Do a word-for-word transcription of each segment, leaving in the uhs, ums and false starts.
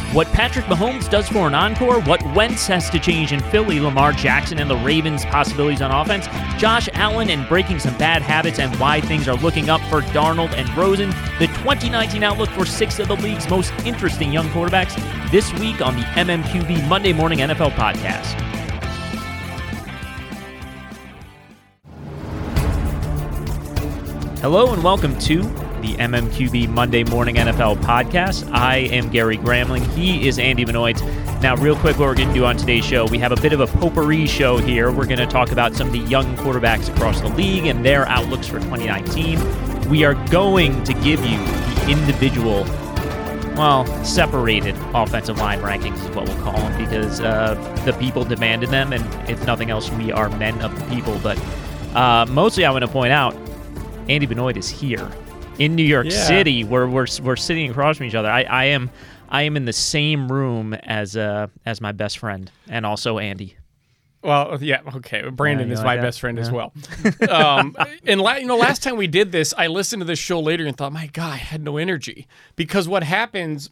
What Patrick Mahomes does for an encore, what Wentz has to change in Philly, Lamar Jackson and the Ravens' possibilities on offense, Josh Allen and breaking some bad habits and why things are looking up for Darnold and Rosen, the twenty nineteen outlook for six of the league's most interesting young quarterbacks, this week on the M M Q B Monday Morning N F L Podcast. Hello and welcome to the M M Q B Monday Morning N F L Podcast. I am Gary Gramling. He is Andy Benoit. Now, real quick, what we're going to do on today's show, we have a bit of a potpourri show here. We're going to talk about some of the young quarterbacks across the league and their outlooks for twenty nineteen. We are going to give you the individual, well, separated offensive line rankings is what we'll call them, because uh, the people demanded them, and if nothing else, we are men of the people. But uh, mostly I want to point out, Andy Benoit is here in New York yeah. City, where we're we're sitting across from each other. I, I am I am in the same room as uh as my best friend, and also Andy. Well, yeah, okay. Brandon yeah, is like my that? best friend yeah. as well. um, and la- you know, last time we did this, I listened to this show later and thought, my God, I had no energy, because what happens,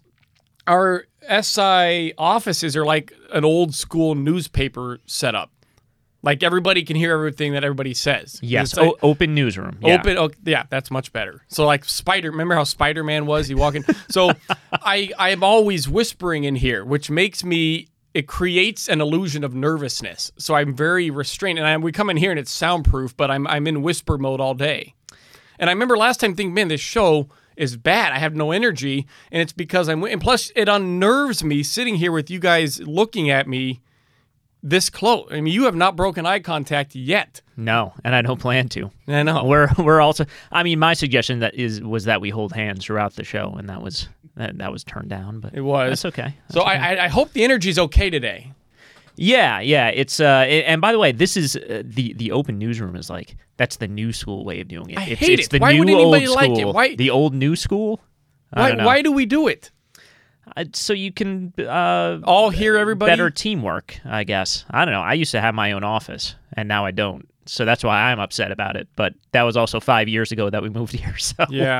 our S I offices are like an old school newspaper setup. Like, everybody can hear everything that everybody says. Yes, like, o- open newsroom. Yeah. Open, oh, yeah, that's much better. So, like, Spider, remember how Spider-Man was? You walk in. So, I I am always whispering in here, which makes me, it creates an illusion of nervousness. So, I'm very restrained. And I, we come in here and it's soundproof, but I'm I'm in whisper mode all day. And I remember last time thinking, man, this show is bad. I have no energy. And it's because I'm, and plus, it unnerves me sitting here with you guys looking at me this close. I mean, you have not broken eye contact yet. No, and I don't plan to. I know. We're we're also. I mean, my suggestion that is was that we hold hands throughout the show, and that was that, that was turned down. But it was. That's okay. That's so okay. I I hope the energy's okay today. Yeah, yeah. It's uh, it, and by the way, this is uh, the the open newsroom is like that's the new school way of doing it. I it's, hate it's it. the Why new would anybody old like school. it? Why the old new school? I Why don't know. why do we do it? Uh, so you can uh, all hear everybody. Better teamwork, I guess. I don't know. I used to have my own office, and now I don't. So that's why I'm upset about it. But that was also five years ago that we moved here. So yeah.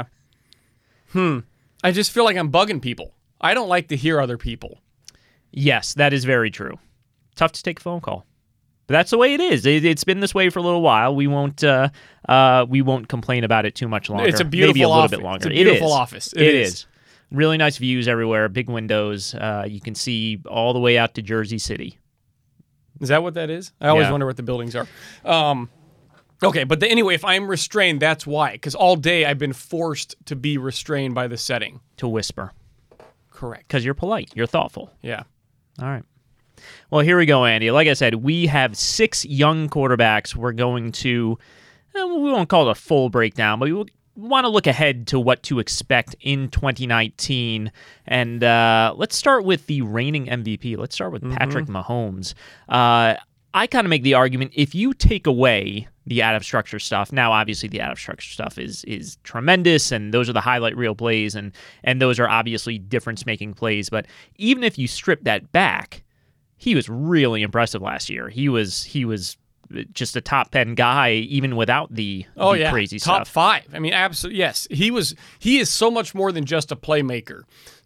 Hmm. I just feel like I'm bugging people. I don't like to hear other people. Yes, that is very true. Tough to take a phone call. But that's the way it is. It, it's been this way for a little while. We won't uh, uh, we won't complain about it too much longer. It's a beautiful Maybe a little office. bit longer. It's a beautiful it is. office. It, it is. is. Really nice views everywhere, big windows. Uh, you can see all the way out to Jersey City. Is that what that is? I always yeah. wonder what the buildings are. Um, okay, but the, anyway, if I'm restrained, that's why. Because all day I've been forced to be restrained by the setting. To whisper. Correct. Because you're polite. You're thoughtful. Yeah. All right. Well, here we go, Andy. Like I said, we have six young quarterbacks. We're going to, eh, we won't call it a full breakdown, but we will want to look ahead to what to expect in twenty nineteen. And uh, let's start with the reigning M V P. Let's start with mm-hmm. Patrick Mahomes. Uh, I kind of make the argument, if you take away the out-of-structure stuff, now obviously the out-of-structure stuff is is tremendous, and those are the highlight reel plays, and, and those are obviously difference-making plays. But even if you strip that back, he was really impressive last year. He was he was just a top ten guy, even without the, oh, the yeah. crazy top stuff. five. I mean, absolutely. Yes, he was. He is so much more than just a playmaker.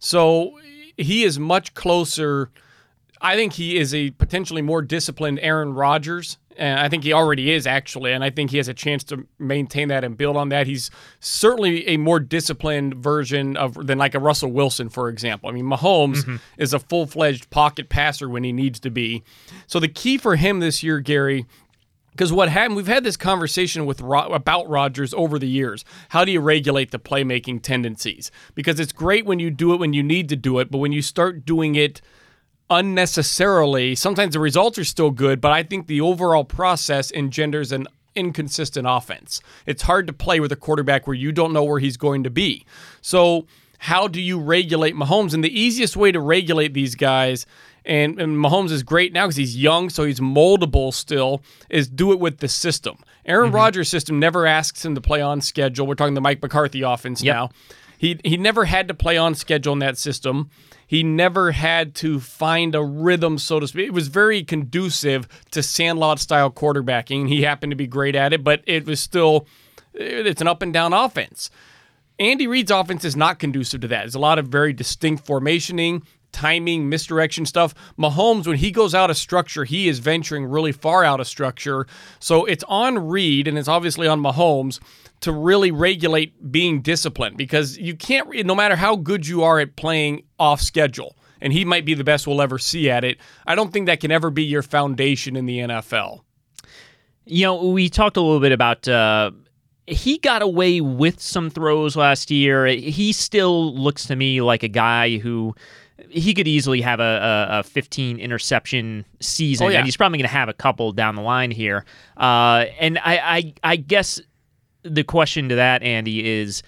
So he is much closer. I think he is a potentially more disciplined Aaron Rodgers, and I think he already is, actually, and I think he has a chance to maintain that and build on that. He's certainly a more disciplined version of than like a Russell Wilson, for example. I mean, Mahomes mm-hmm. is a full-fledged pocket passer when he needs to be. So the key for him this year, Gary, because what happened, we've had this conversation with about Rodgers over the years. How do you regulate the playmaking tendencies? Because it's great when you do it when you need to do it, but when you start doing it unnecessarily, sometimes the results are still good, but I think the overall process engenders an inconsistent offense. It's hard to play with a quarterback where you don't know where he's going to be. So how do you regulate Mahomes? And the easiest way to regulate these guys, and, and Mahomes is great now because he's young, so he's moldable still, is do it with the system. Aaron mm-hmm. Rodgers' system never asks him to play on schedule. We're talking the Mike McCarthy offense yep. now. He he never had to play on schedule in that system. He never had to find a rhythm, so to speak. It was very conducive to Sandlot-style quarterbacking. He happened to be great at it, but it was still, it's an up-and-down offense. Andy Reid's offense is not conducive to that. There's a lot of very distinct formationing, timing, misdirection stuff. Mahomes, when he goes out of structure, he is venturing really far out of structure. So it's on Reed, and it's obviously on Mahomes to really regulate being disciplined, because you can't, no matter how good you are at playing off schedule, and he might be the best we'll ever see at it, I don't think that can ever be your foundation in the N F L. You know, we talked a little bit about uh, he got away with some throws last year. He still looks to me like a guy who he could easily have a, a, a fifteen interception season, oh, yeah. and he's probably going to have a couple down the line here. Uh, and I, I, I guess the question to that, Andy, is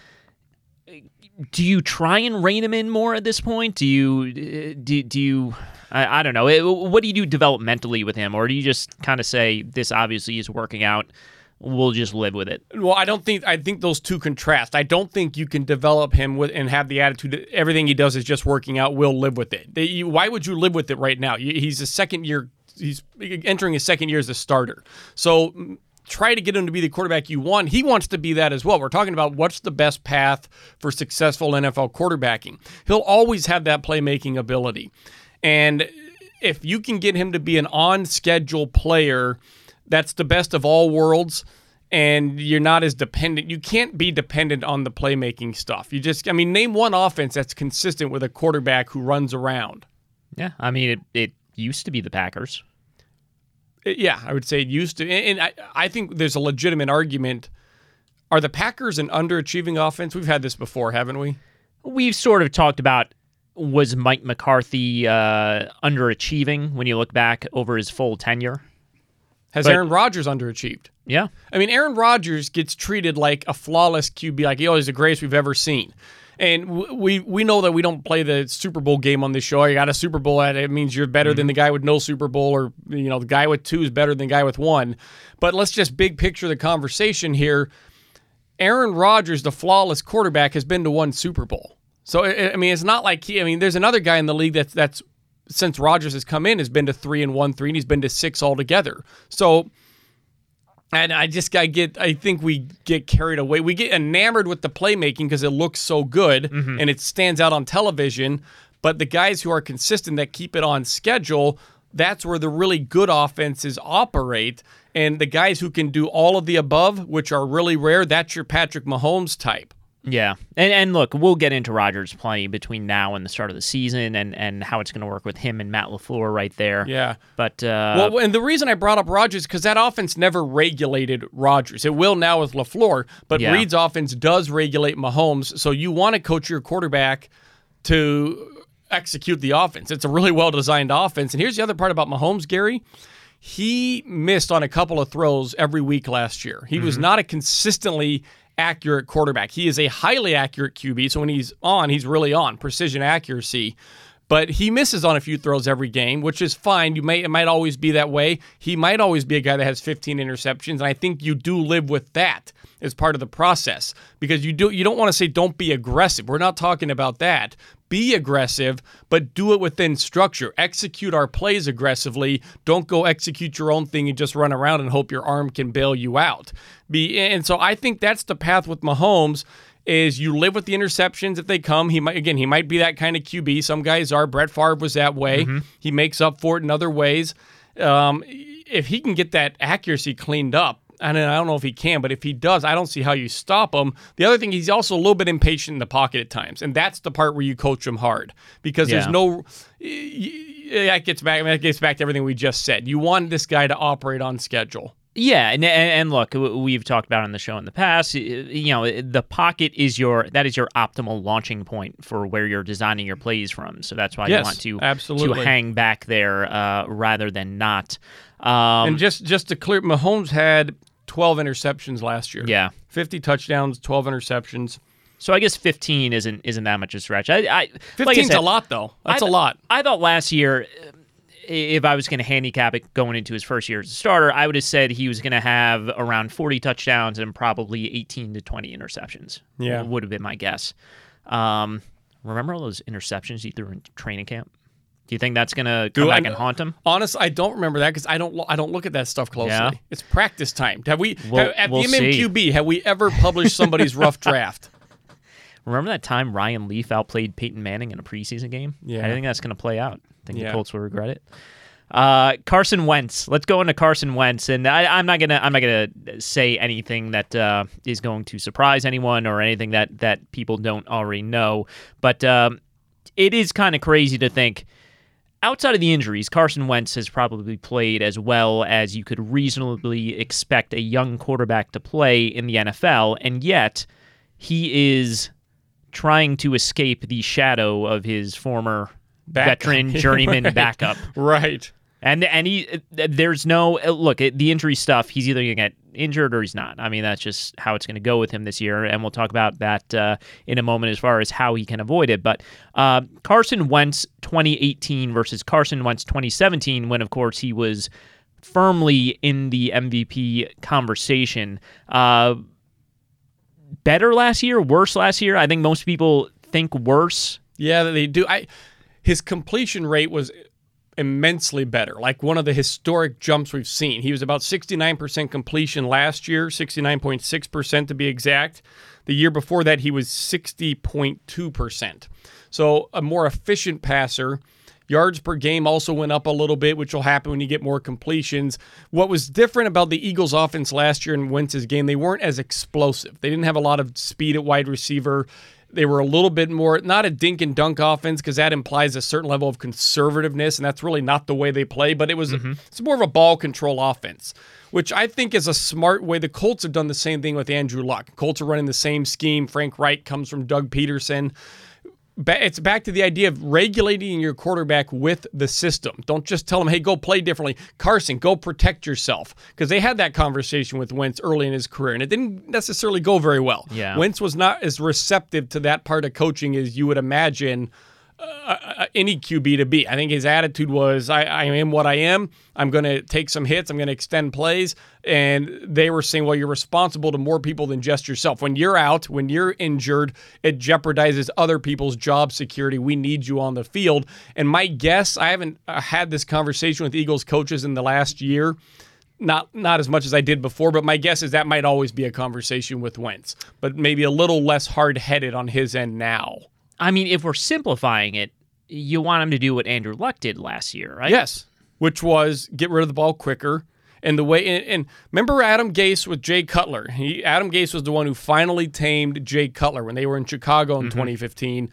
do you try and rein him in more at this point? Do you, do, do you, I, I don't know. What do you do developmentally with him? Or do you just kind of say, this obviously is working out, we'll just live with it? Well, I don't think, I think those two contrast. I don't think you can develop him with and have the attitude that everything he does is just working out, we'll live with it. They, you, why would you live with it right now? He's a second year, he's entering his second year as a starter. So try to get him to be the quarterback you want. He wants to be that as well. We're talking about what's the best path for successful N F L quarterbacking. He'll always have that playmaking ability. And if you can get him to be an on-schedule player, that's the best of all worlds, and you're not as dependent. You can't be dependent on the playmaking stuff. You just, I mean, name one offense that's consistent with a quarterback who runs around. Yeah, I mean, it, it used to be the Packers. Yeah, I would say it used to. And I, I think there's a legitimate argument. Are the Packers an underachieving offense? We've had this before, haven't we? We've sort of talked about, was Mike McCarthy uh, underachieving when you look back over his full tenure? Has but, Aaron Rodgers underachieved? Yeah. I mean, Aaron Rodgers gets treated like a flawless Q B, like, oh, he's the greatest we've ever seen. And we we know that we don't play the Super Bowl game on this show. You got a Super Bowl at it, it means you're better mm-hmm. than the guy with no Super Bowl, or you know the guy with two is better than the guy with one. But let's just big picture the conversation here. Aaron Rodgers, the flawless quarterback, has been to one Super Bowl. So I mean, it's not like he. I mean, there's another guy in the league that's that's since Rodgers has come in has been to three and one three, and he's been to six altogether. So. And I just I get I think we get carried away. We get enamored with the playmaking because it looks so good mm-hmm. and it stands out on television. But the guys who are consistent, that keep it on schedule, that's where the really good offenses operate. And the guys who can do all of the above, which are really rare, that's your Patrick Mahomes type. Yeah. And and look, we'll get into Rodgers plenty between now and the start of the season, and, and how it's going to work with him and Matt LaFleur right there. Yeah. But uh, well, and the reason I brought up Rodgers is because that offense never regulated Rodgers. It will now with LaFleur, but yeah. Reed's offense does regulate Mahomes. So you want to coach your quarterback to execute the offense. It's a really well-designed offense. And here's the other part about Mahomes, Gary. He missed on a couple of throws every week last year. He mm-hmm. was not a consistently accurate quarterback. He is a highly accurate Q B, so when he's on, he's really on. Precision accuracy. But he misses on a few throws every game, which is fine. You may It might always be that way. He might always be a guy that has fifteen interceptions, and I think you do live with that as part of the process, because you do you don't want to say don't be aggressive. We're not talking about that. Be aggressive, but do it within structure. Execute our plays aggressively. Don't go execute your own thing and just run around and hope your arm can bail you out. Be and so I think that's the path with Mahomes. Is you live with the interceptions if they come. He might again. He might be that kind of Q B. Some guys are. Brett Favre was that way. Mm-hmm. He makes up for it in other ways. Um, if he can get that accuracy cleaned up, and I don't know if he can, but if he does, I don't see how you stop him. The other thing, he's also a little bit impatient in the pocket at times, and that's the part where you coach him hard, because yeah. there's no. That gets back. I mean, that gets back to everything we just said. You want this guy to operate on schedule. Yeah, and, and look, we've talked about on the show in the past, you know, the pocket is your, that is your optimal launching point for where you're designing your plays from. So that's why yes, you want to, absolutely. to hang back there uh, rather than not. Um, and just, just to clear, Mahomes had twelve interceptions last year. Yeah. fifty touchdowns, twelve interceptions. So I guess fifteen isn't isn't that much of a stretch. I, I fifteen's like I said, a lot, though. That's I, a lot. I thought last year, if I was going to handicap it going into his first year as a starter, I would have said he was going to have around forty touchdowns and probably eighteen to twenty interceptions. Yeah. Would have been my guess. Um, remember all those interceptions he threw in training camp? Do you think that's going to come Do back I, and haunt him? Honestly, I don't remember that because I don't I don't look at that stuff closely. Yeah. It's practice time. Have we We'll, have, at we'll the M M Q B, see. have we ever published somebody's rough draft? Remember that time Ryan Leaf outplayed Peyton Manning in a preseason game? Yeah. I think that's going to play out. I think Yeah. the Colts will regret it. Uh, Carson Wentz. Let's go into Carson Wentz, and I, I'm not gonna I'm not gonna say anything that uh, is going to surprise anyone or anything that that people don't already know. But um, it is kind of crazy to think, outside of the injuries, Carson Wentz has probably played as well as you could reasonably expect a young quarterback to play in the N F L, and yet he is trying to escape the shadow of his former Back- veteran journeyman right. backup. Right. And and he, there's no, look, the injury stuff, he's either going to get injured or he's not. I mean, that's just how it's going to go with him this year, and we'll talk about that uh, in a moment as far as how he can avoid it. But uh, Carson Wentz twenty eighteen versus Carson Wentz twenty seventeen, when, of course, he was firmly in the M V P conversation. Uh, better last year, worse last year? I think most people think worse. Yeah, they do. I His completion rate was immensely better, like one of the historic jumps we've seen. He was about sixty-nine percent completion last year, sixty-nine point six percent to be exact. The year before that, he was sixty point two percent. So a more efficient passer. Yards per game also went up a little bit, which will happen when you get more completions. What was different about the Eagles' offense last year in Wentz's game, they weren't as explosive. They didn't have a lot of speed at wide receiver. They were a little bit more, not a dink and dunk offense, because that implies a certain level of conservativeness, and that's really not the way they play, but it was mm-hmm. it's more of a ball control offense, which I think is a smart way. The Colts have done the same thing with Andrew Luck. Colts are running the same scheme. Frank Reich comes from Doug Peterson. It's back to the idea of regulating your quarterback with the system. Don't just tell him, hey, go play differently. Carson, go protect yourself. Because they had that conversation with Wentz early in his career, and it didn't necessarily go very well. Yeah. Wentz was not as receptive to that part of coaching as you would imagine uh, any Q B to be. I think his attitude was, I, I am what I am. I'm going to take some hits. I'm going to extend plays. And they were saying, well, you're responsible to more people than just yourself. When you're out, when you're injured, it jeopardizes other people's job security. We need you on the field. And my guess, I haven't had this conversation with Eagles coaches in the last year, Not not as much as I did before, but my guess is that might always be a conversation with Wentz, but maybe a little less hard-headed on his end now. I mean, if we're simplifying it, you want him to do what Andrew Luck did last year, right? Yes, which was get rid of the ball quicker. And the way, and, and remember Adam Gase with Jay Cutler. He Adam Gase was the one who finally tamed Jay Cutler when they were in Chicago in mm-hmm. twenty fifteen.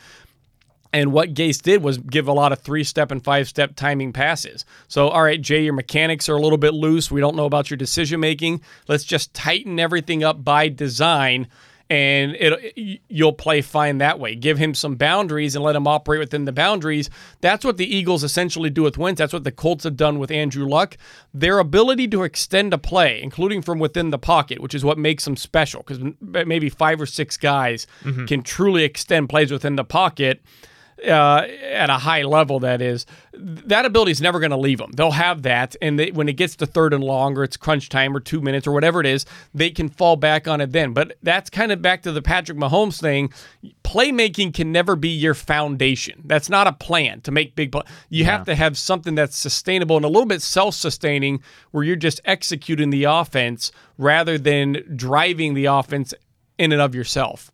And what Gase did was give a lot of three-step and five-step timing passes. So, all right, Jay, your mechanics are a little bit loose. We don't know about your decision-making. Let's just tighten everything up by design, and it, you'll play fine that way. Give him some boundaries and let him operate within the boundaries. That's what the Eagles essentially do with Wentz. That's what the Colts have done with Andrew Luck. Their ability to extend a play, including from within the pocket, which is what makes them special, because maybe five or six guys mm-hmm. can truly extend plays within the pocket, Uh, at a high level, that is, that ability is never going to leave them. They'll have that, and they, when it gets to third and long, or it's crunch time, or two minutes, or whatever it is, they can fall back on it then. But that's kind of back to the Patrick Mahomes thing. Playmaking can never be your foundation. That's not a plan to make big play. You yeah. have to have something that's sustainable and a little bit self-sustaining, where you're just executing the offense rather than driving the offense in and of yourself.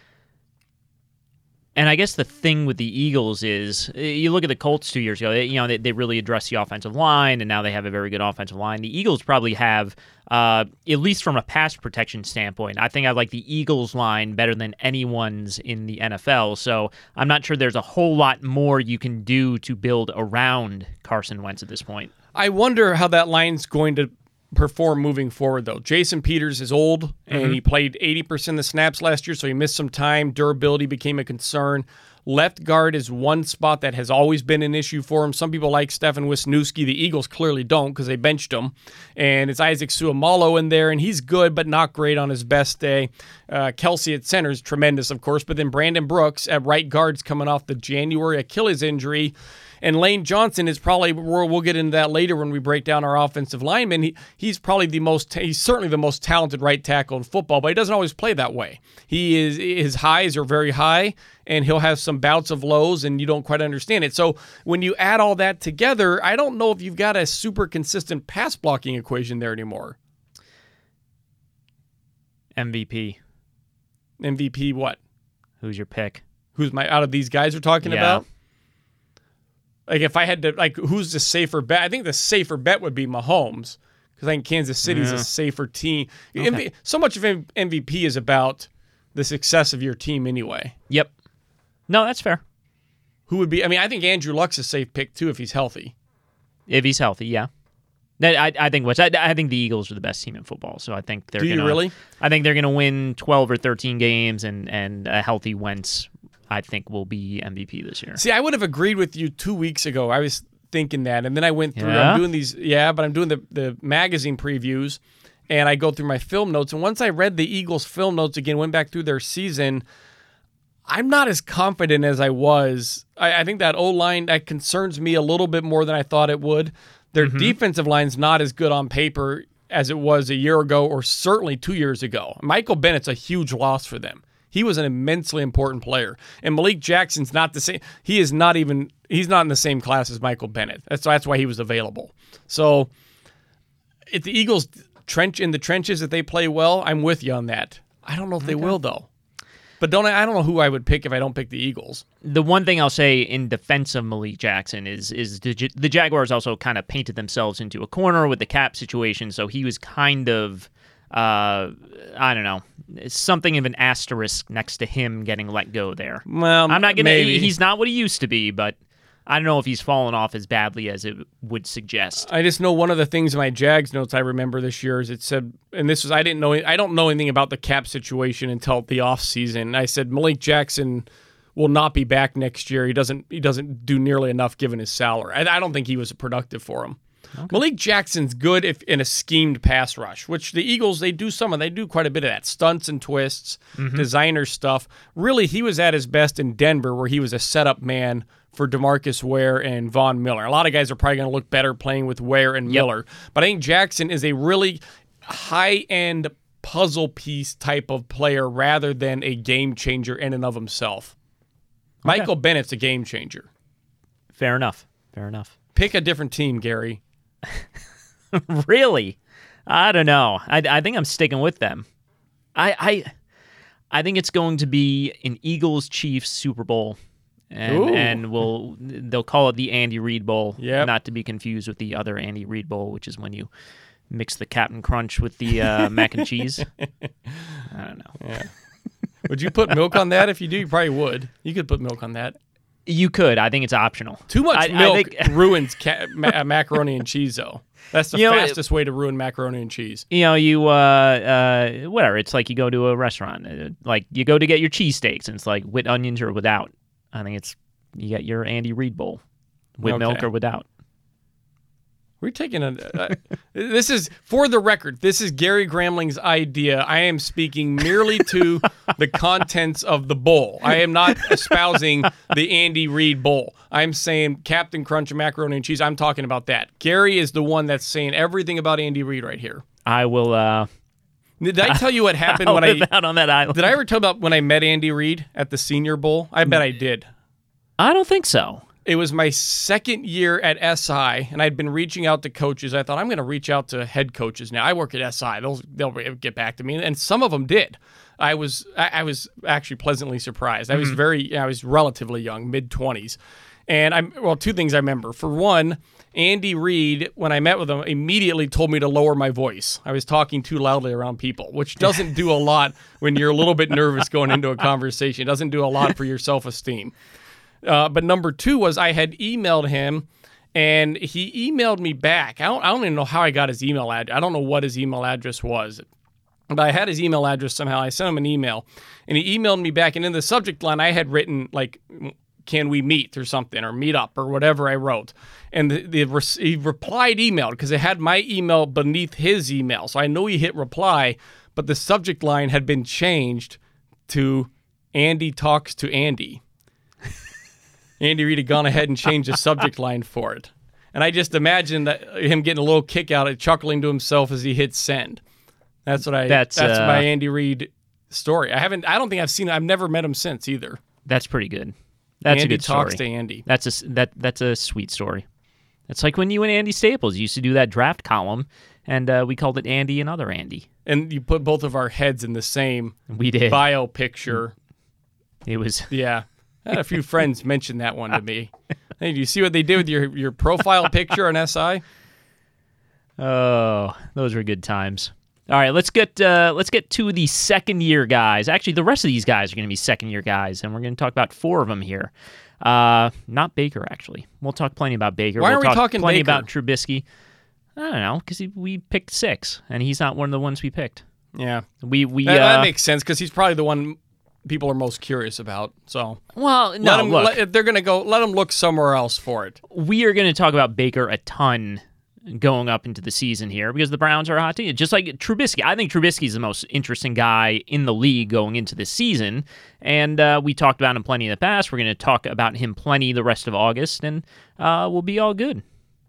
And I guess the thing with the Eagles is, you look at the Colts two years ago, they, you know, they, they really addressed the offensive line, and now they have a very good offensive line. The Eagles probably have, uh, at least from a pass protection standpoint, I think I like the Eagles line better than anyone's in the N F L. So I'm not sure there's a whole lot more you can do to build around Carson Wentz at this point. I wonder how that line's going to perform moving forward, though. Jason Peters is old, and mm-hmm. he played eighty percent of the snaps last year, so he missed some time. Durability became a concern. Left guard is one spot that has always been an issue for him. Some people like Stefan Wisniewski. The Eagles clearly don't, because they benched him. And it's Isaac Suamalo in there, and he's good, but not great on his best day. Uh, Kelsey at center is tremendous, of course, but then Brandon Brooks at right guard's coming off the January Achilles injury. And Lane Johnson is probably, we'll get into that later when we break down our offensive linemen. He, he's probably the most, he's certainly the most talented right tackle in football, but he doesn't always play that way. He is, his highs are very high, and he'll have some bouts of lows, and you don't quite understand it. So when you add all that together, I don't know if you've got a super consistent pass blocking equation there anymore. M V P. M V P what? Who's your pick? Who's my out of these guys we're talking Yeah. about? Like if I had to, like, who's the safer bet? I think the safer bet would be Mahomes because I think Kansas City's Yeah. a safer team. Okay. M V so much of M V P is about the success of your team anyway. Yep. No, that's fair. Who would be? I mean, I think Andrew Luck's a safe pick too if he's healthy. If he's healthy, yeah. That I, I think what's I, I think the Eagles are the best team in football, so I think they're Do you gonna, really? I think they're going to win twelve or thirteen games, and and a healthy Wentz, I think, will be M V P this year. See, I would have agreed with you two weeks ago. I was thinking that, and then I went through. Yeah? I'm doing these, yeah, but I'm doing the the magazine previews, and I go through my film notes. And once I read the Eagles' film notes again, went back through their season, I'm not as confident as I was. I, I think that O-line that concerns me a little bit more than I thought it would. Their Mm-hmm. defensive line's not as good on paper as it was a year ago, or certainly two years ago. Michael Bennett's a huge loss for them. He was an immensely important player. And Malik Jackson's not the same. He is not even, he's not in the same class as Michael Bennett. That's, that's why he was available. So if the Eagles trench in the trenches, if they play well, I'm with you on that. I don't know if they will, though. But don't I, I don't know who I would pick if I don't pick the Eagles. The one thing I'll say in defense of Malik Jackson is is the, J- the Jaguars also kind of painted themselves into a corner with the cap situation, so he was kind of, uh, I don't know, something of an asterisk next to him getting let go there. Well, I'm not gonna. maybe. He's not what he used to be, but I don't know if he's fallen off as badly as it would suggest. I just know one of the things in my Jags notes I remember this year is it said, and this was I didn't know I don't know anything about the cap situation until the offseason. I said Malik Jackson will not be back next year. He doesn't he doesn't do nearly enough given his salary. I, I don't think he was productive for him. Okay. Malik Jackson's good if in a schemed pass rush, which the Eagles they do some of they do quite a bit of that stunts and twists, mm-hmm. designer stuff. Really, he was at his best in Denver, where he was a setup man for DeMarcus Ware and Von Miller. A lot of guys are probably going to look better playing with Ware and yep. Miller, but I think Jackson is a really high-end puzzle piece type of player rather than a game changer in and of himself. Okay. Michael Bennett's a game changer. Fair enough. Fair enough. Pick a different team, Gary. Really? I don't know. I, I think I'm sticking with them. I, I I think it's going to be an Eagles-Chiefs Super Bowl. And, and we'll they'll call it the Andy Reid Bowl, yep. not to be confused with the other Andy Reid Bowl, which is when you mix the Captain Crunch with the uh, mac and cheese. I don't know. Yeah. Would you put milk on that? If you do, you probably would. You could put milk on that. You could. I think it's optional. Too much I, milk I think... ruins ca- ma- macaroni and cheese, though. That's the you fastest know, way to ruin macaroni and cheese. You know, you, uh, uh, whatever. It's like you go to a restaurant. Uh, like, you go to get your cheesesteaks, and it's like with onions or without. I think it's, you get your Andy Reid Bowl with okay. milk or without. We're taking a. Uh, this is, for the record, this is Gary Gramling's idea. I am speaking merely to the contents of the bowl. I am not espousing the Andy Reid Bowl. I'm saying Captain Crunch and macaroni and cheese. I'm talking about that. Gary is the one that's saying everything about Andy Reid right here. I will. Uh, did I tell you what happened I'll when I live out on that island? Did I ever tell about when I met Andy Reid at the Senior Bowl? I bet I did. I don't think so. It was my second year at S I, and I'd been reaching out to coaches. I thought, I'm going to reach out to head coaches now. I work at S I; they'll they'll get back to me, and some of them did. I was I, I was actually pleasantly surprised. I was very I was relatively young, mid twenties, and I'm well. Two things I remember. For one, Andy Reid, when I met with him, immediately told me to lower my voice. I was talking too loudly around people, which doesn't do a lot when you're a little bit nervous going into a conversation. It doesn't do a lot for your self-esteem. Uh, but number two was I had emailed him, and he emailed me back. I don't, I don't even know how I got his email address. I don't know what his email address was, but I had his email address somehow. I sent him an email, and he emailed me back. And in the subject line, I had written, like, can we meet or something, or meet up, or whatever I wrote. And the, the he replied email because it had my email beneath his email. So I know he hit reply, but the subject line had been changed to Andy talks to Andy. Andy Reid had gone ahead and changed the subject line for it. And I just imagined that him getting a little kick out of chuckling to himself as he hit send. That's what I that's, that's uh, my Andy Reid story. I haven't I don't think I've seen I've never met him since either. That's pretty good. That's Andy a good story. talks to Andy. That's a that that's a sweet story. It's like when you and Andy Staples used to do that draft column, and uh, we called it Andy and Other Andy. And you put both of our heads in the same we did. bio picture. It was yeah. I had a few friends mention that one to me. Hey, do you see what they did with your your profile picture on S I? Oh, those were good times. All right, let's get uh, let's get two of the second year guys. Actually, the rest of these guys are going to be second year guys, and we're going to talk about four of them here. Uh, not Baker, actually. We'll talk plenty about Baker. Why we'll are we talk talking plenty Baker? about Trubisky. I don't know, because we picked six, and he's not one of the ones we picked. Yeah, we we that, uh, that makes sense because he's probably the one people are most curious about. So, well, no, let him, look, let, if they're going to go, let them look somewhere else for it. We are going to talk about Baker a ton going up into the season here because the Browns are a hot team. Just like Trubisky. I think Trubisky is the most interesting guy in the league going into this season, and uh, we talked about him plenty in the past. We're going to talk about him plenty the rest of August, and uh, we'll be all good.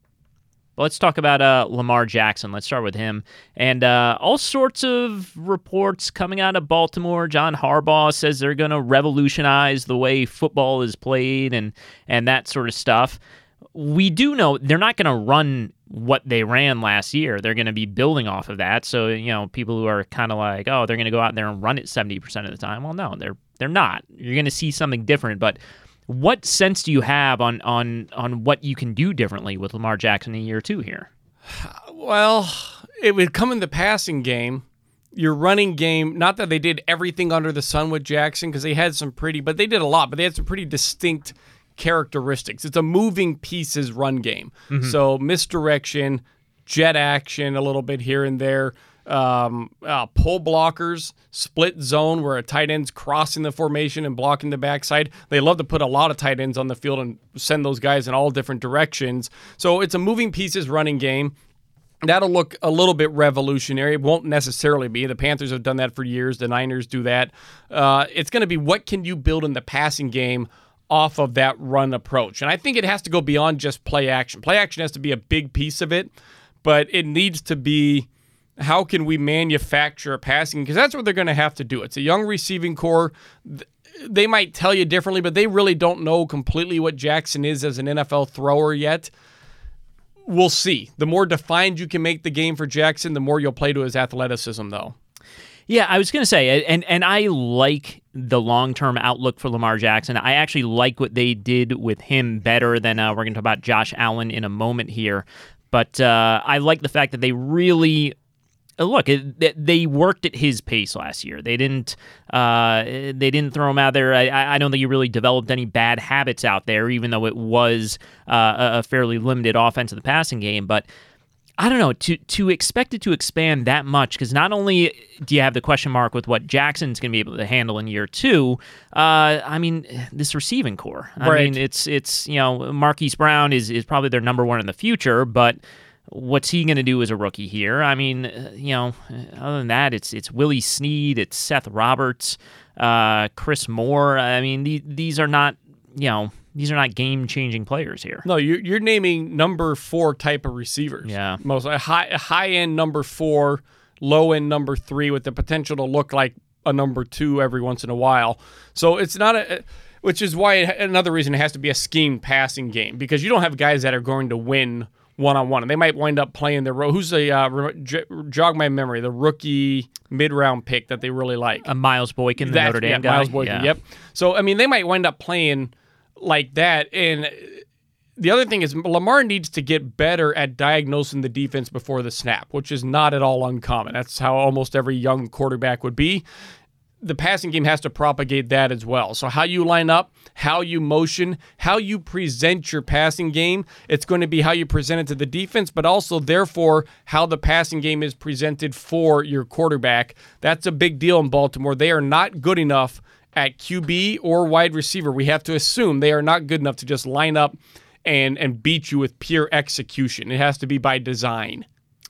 But let's talk about uh, Lamar Jackson. Let's start with him. And uh, all sorts of reports coming out of Baltimore. John Harbaugh says they're going to revolutionize the way football is played and, and that sort of stuff. We do know they're not going to run what they ran last year. They're going to be building off of that. So, you know, people who are kind of like, oh, they're going to go out there and run it seventy percent of the time. Well, no, they're they're not. You're going to see something different. But what sense do you have on on on what you can do differently with Lamar Jackson in year two here? Well, it would come in the passing game. Your running game, not that they did everything under the sun with Jackson, because they had some pretty, but they did a lot, but they had some pretty distinct characteristics. It's a moving pieces run game. Mm-hmm. So misdirection, jet action a little bit here and there, um, uh, pull blockers, split zone where a tight end's crossing the formation and blocking the backside. They love to put a lot of tight ends on the field and send those guys in all different directions. So it's a moving pieces running game. That'll look a little bit revolutionary. It won't necessarily be. The Panthers have done that for years. The Niners do that. Uh, it's going to be what can you build in the passing game off of that run approach. And I think it has to go beyond just play action. Play action has to be a big piece of it, but it needs to be how can we manufacture a passing, because that's what they're going to have to do. It's a young receiving core. They might tell you differently, but they really don't know completely what Jackson is as an N F L thrower yet. We'll see. The more defined you can make the game for Jackson, the more you'll play to his athleticism, though. Yeah, I was going to say, and and I like the long-term outlook for Lamar Jackson. I actually like what they did with him better than uh, we're going to talk about Josh Allen in a moment here. But uh, I like the fact that they really look. It, they worked at his pace last year. They didn't. Uh, they didn't throw him out there. I, I don't think he really developed any bad habits out there, even though it was uh, a fairly limited offense in the passing game. But I don't know, to to expect it to expand that much, because not only do you have the question mark with what Jackson's going to be able to handle in year two, uh, I mean, this receiving core. I right. mean, it's, it's you know, Marquise Brown is, is probably their number one in the future, but what's he going to do as a rookie here? I mean, you know, other than that, it's it's Willie Snead, it's Seth Roberts, uh, Chris Moore. I mean, the, these are not, you know, These are not game-changing players here. No, you're, you're naming number four type of receivers. Yeah. Most a high, a high-end number four, low-end number three with the potential to look like a number two every once in a while. So it's not a, which is why it, another reason it has to be a schemed passing game, because you don't have guys that are going to win one-on-one. And they might wind up playing their role. Who's the, uh, j- jog my memory, the rookie mid-round pick that they really like? Uh, Miles Boykin, the that, Notre Dame yeah, guy. Miles Boykin, yeah. yep. So, I mean, they might wind up playing like that. And the other thing is Lamar needs to get better at diagnosing the defense before the snap, which is not at all uncommon. That's how almost every young quarterback would be. The passing game has to propagate that as well. So how you line up, how you motion, how you present your passing game, it's going to be how you present it to the defense, but also, therefore, how the passing game is presented for your quarterback. That's a big deal in Baltimore. They are not good enough at Q B or wide receiver. We have to assume they are not good enough to just line up and, and beat you with pure execution. It has to be by design.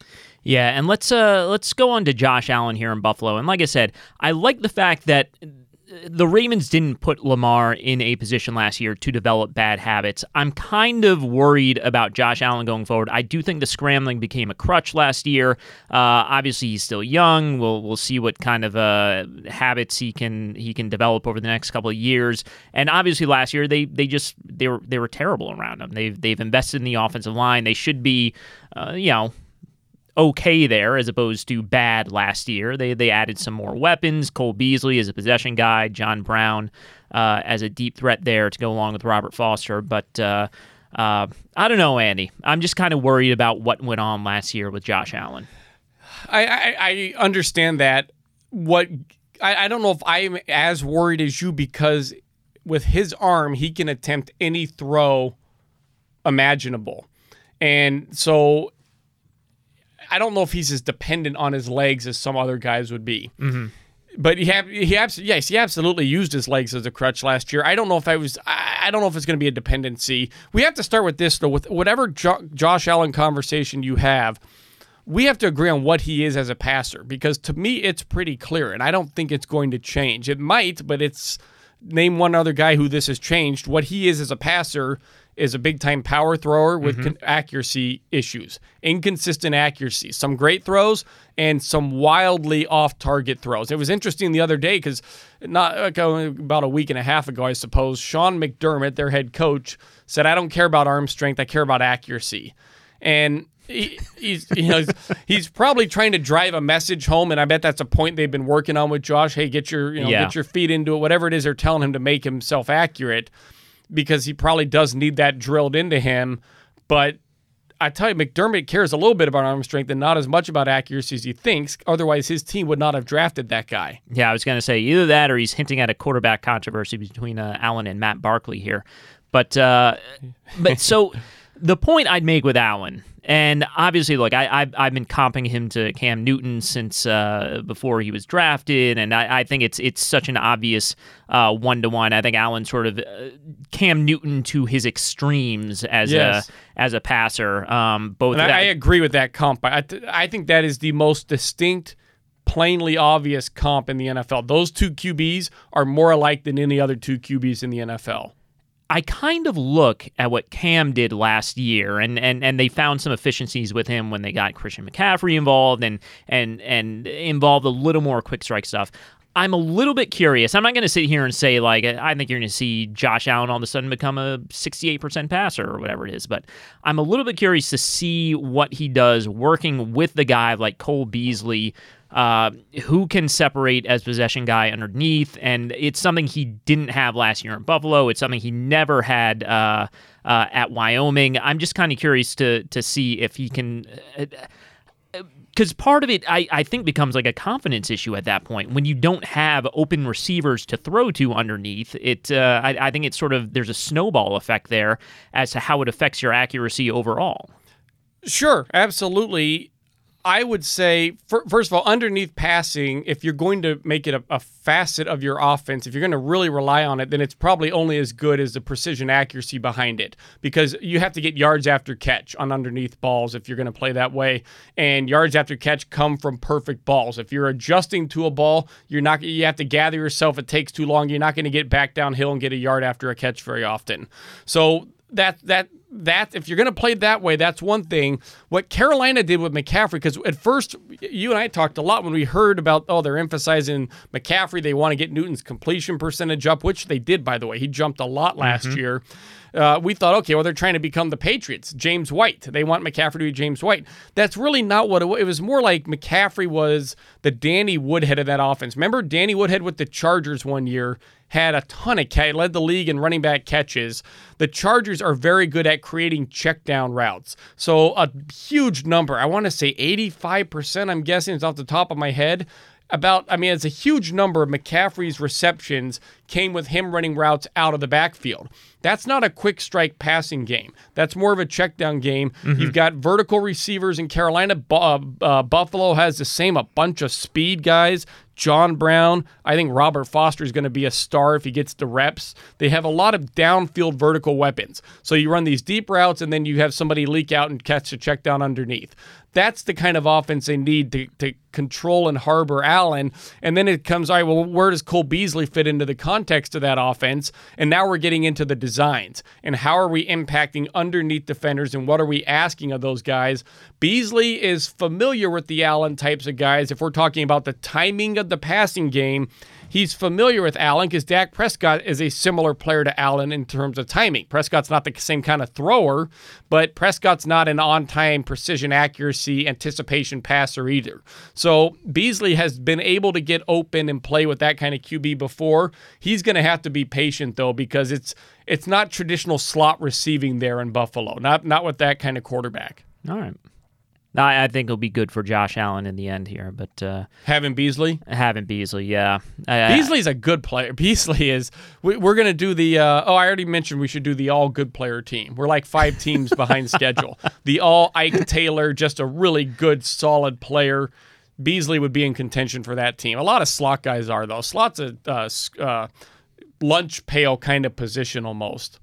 Yeah, and let's uh, let's go on to Josh Allen here in Buffalo. And like I said, I like the fact that the Ravens didn't put Lamar in a position last year to develop bad habits. I'm kind of worried about Josh Allen going forward. I do think the scrambling became a crutch last year. Uh, obviously, he's still young. We'll we'll see what kind of uh, habits he can he can develop over the next couple of years. And obviously, last year they they just they were they were terrible around him. They've they've invested in the offensive line. They should be, uh, you know. okay there as opposed to bad last year. They they added some more weapons. Cole Beasley as a possession guy, John Brown uh, as a deep threat there to go along with Robert Foster. But uh, uh, I don't know, Andy. I'm just kind of worried about what went on last year with Josh Allen. I, I, I understand that. What I, I don't know if I'm as worried as you, because with his arm, he can attempt any throw imaginable. And so I don't know if he's as dependent on his legs as some other guys would be. Mm-hmm. But he have he abs- yes he absolutely used his legs as a crutch last year. I don't know if I was I, I don't know if it's going to be a dependency. We have to start with this though. With whatever jo- Josh Allen conversation you have, we have to agree on what he is as a passer, because to me it's pretty clear, and I don't think it's going to change. It might, but it's name one other guy who this has changed. What he is as a passer is a big-time power thrower with mm-hmm. con- accuracy issues, inconsistent accuracy, some great throws and some wildly off-target throws. It was interesting the other day because not like about a week and a half ago, I suppose, Sean McDermott, their head coach, said, "I don't care about arm strength, I care about accuracy." And he, he's you know he's probably trying to drive a message home, and I bet that's a point they've been working on with Josh. Hey, get your you know yeah. get your feet into it, whatever it is they're telling him to make himself accurate, because he probably does need that drilled into him. But I tell you, McDermott cares a little bit about arm strength and not as much about accuracy as he thinks. Otherwise, his team would not have drafted that guy. Yeah, I was going to say either that or he's hinting at a quarterback controversy between uh, Allen and Matt Barkley here. But uh, but so the point I'd make with Allen, and obviously, look, I, I've, I've been comping him to Cam Newton since uh, before he was drafted, and I, I think it's it's such an obvious uh, one-to-one. I think Allen sort of uh, Cam Newton to his extremes as yes. a as a passer. Um, both and I, that, I agree with that comp. I, th- I think that is the most distinct, plainly obvious comp in the N F L. Those two Q Bs are more alike than any other two Q Bs in the N F L. I kind of look at what Cam did last year, and, and, and they found some efficiencies with him when they got Christian McCaffrey involved and and and involved a little more quick strike stuff. I'm a little bit curious. I'm not going to sit here and say, like, I think you're going to see Josh Allen all of a sudden become a sixty-eight percent passer or whatever it is, but I'm a little bit curious to see what he does working with the guy like Cole Beasley, Uh, who can separate as possession guy underneath, and it's something he didn't have last year in Buffalo. It's something he never had uh, uh, at Wyoming. I'm just kind of curious to to see if he can, because uh, part of it I, I think becomes like a confidence issue at that point when you don't have open receivers to throw to underneath. It uh, I, I think it's sort of there's a snowball effect there as to how it affects your accuracy overall. Sure, absolutely. I would say, first of all, underneath passing, if you're going to make it a, a facet of your offense, if you're going to really rely on it, then it's probably only as good as the precision accuracy behind it, because you have to get yards after catch on underneath balls if you're going to play that way, and yards after catch come from perfect balls. If you're adjusting to a ball, you're not. You have to gather yourself. It takes too long. You're not going to get back downhill and get a yard after a catch very often. So that that. That if you're going to play that way, that's one thing. What Carolina did with McCaffrey, because at first you and I talked a lot when we heard about, oh, they're emphasizing McCaffrey. They want to get Newton's completion percentage up, which they did, by the way. He jumped a lot last mm-hmm. year. Uh, we thought, okay, well, they're trying to become the Patriots, James White. They want McCaffrey to be James White. That's really not what it was. It was more like McCaffrey was the Danny Woodhead of that offense. Remember Danny Woodhead with the Chargers one year? Had a ton of catch, led the league in running back catches. The Chargers are very good at creating check down routes. So a huge number, I want to say eighty-five percent, I'm guessing, it's off the top of my head. About, I mean, it's a huge number of McCaffrey's receptions came with him running routes out of the backfield. That's not a quick strike passing game. That's more of a check down game. Mm-hmm. You've got vertical receivers in Carolina. Uh, uh, Buffalo has the same, a bunch of speed guys. John Brown. I think Robert Foster is going to be a star if he gets the reps. They have a lot of downfield vertical weapons. So you run these deep routes, and then you have somebody leak out and catch a check down underneath. That's the kind of offense they need to, to control and harbor Allen. And then it comes, all right, well, where does Cole Beasley fit into the context of that offense? And now we're getting into the designs. And how are we impacting underneath defenders, and what are we asking of those guys? Beasley is familiar with the Allen types of guys. If we're talking about the timing of the passing game, he's familiar with Allen because Dak Prescott is a similar player to Allen in terms of timing. Prescott's not the same kind of thrower, but Prescott's not an on-time, precision, accuracy, anticipation passer either. So Beasley has been able to get open and play with that kind of Q B before. He's going to have to be patient, though, because it's it's not traditional slot receiving there in Buffalo, not not with that kind of quarterback. All right. I, I think it'll be good for Josh Allen in the end here, but uh, having Beasley, having Beasley, yeah, I, Beasley's a good player. Beasley is. We, we're going to do the. Uh, oh, I already mentioned we should do the all good player team. We're like five teams behind schedule. The all Ike Taylor, just a really good, solid player. Beasley would be in contention for that team. A lot of slot guys are though. Slot's a uh, uh, lunch pail kind of position almost.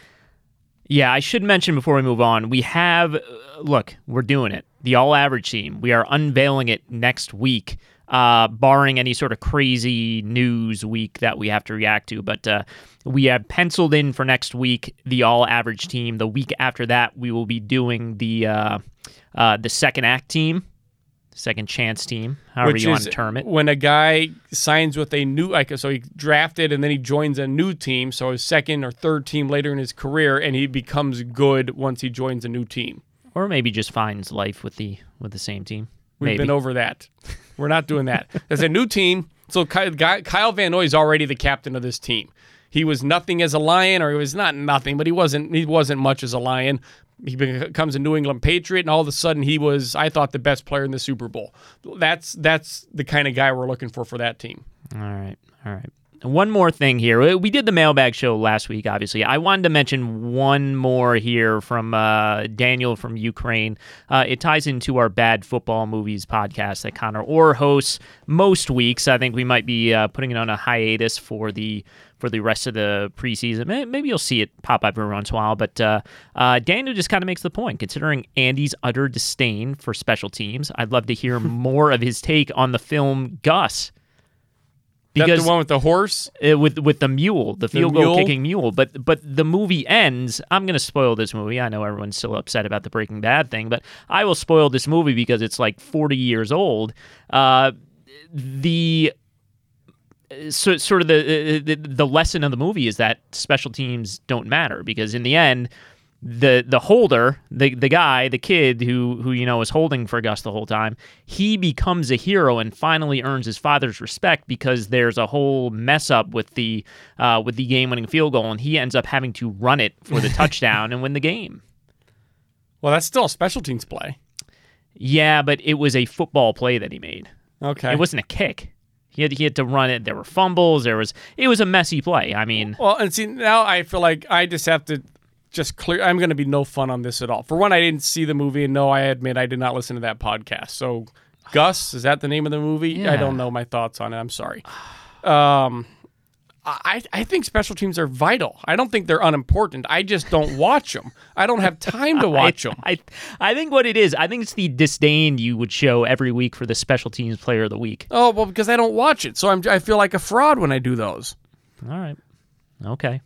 Yeah, I should mention before we move on, we have, look, we're doing it. The all-average team. We are unveiling it next week, uh, barring any sort of crazy news week that we have to react to. But uh, we have penciled in for next week the all-average team. The week after that, we will be doing the uh, uh, the second act team, second chance team, however Which you is want to term it. When a guy signs with a new, like, so he drafted and then he joins a new team, so his second or third team later in his career, and he becomes good once he joins a new team. Or maybe just finds life with the with the same team. We've maybe. been over that. We're not doing that. There's a new team. So Kyle Van Noy is already the captain of this team. He was nothing as a Lion, or he was not nothing, but he wasn't he wasn't much as a Lion. He becomes a New England Patriot, and all of a sudden he was, I thought, the best player in the Super Bowl. That's that's the kind of guy we're looking for for that team. All right, all right. One more thing here. We did the mailbag show last week, obviously. I wanted to mention one more here from uh, Daniel from Ukraine. Uh, it ties into our Bad Football Movies podcast that Connor Orr hosts most weeks. I think we might be uh, putting it on a hiatus for the for the rest of the preseason. Maybe you'll see it pop up every once in a while. But uh, uh, Daniel just kind of makes the point. Considering Andy's utter disdain for special teams, I'd love to hear more of his take on the film Gus. Because that's the one with the horse? Uh, with with the mule, the field the goal mule? kicking mule. But but the movie ends. I'm going to spoil this movie. I know everyone's still upset about the Breaking Bad thing, but I will spoil this movie because it's like forty years old. Uh, the so, sort of the, the the lesson of the movie is that special teams don't matter because in the end, the the holder, the the guy, the kid who who you know is holding for Gus the whole time, he becomes a hero and finally earns his father's respect because there's a whole mess up with the uh, with the game-winning field goal, and he ends up having to run it for the touchdown and win the game. Well, that's still a special teams play. Yeah, but it was a football play that he made. Okay, it wasn't a kick. He had, he had to run it. There were fumbles. There was it was a messy play. I mean, well, and see now I feel like I just have to. Just clear, I'm going to be no fun on this at all. For one, I didn't see the movie, and no, I admit I did not listen to that podcast. So, Gus, is that the name of the movie? Yeah. I don't know my thoughts on it. I'm sorry. Um, I I think special teams are vital. I don't think they're unimportant. I just don't watch them. I don't have time to watch I, them. I I think what it is, I think it's the disdain you would show every week for the special teams player of the week. Oh well, because I don't watch it, so I'm I feel like a fraud when I do those. All right, okay.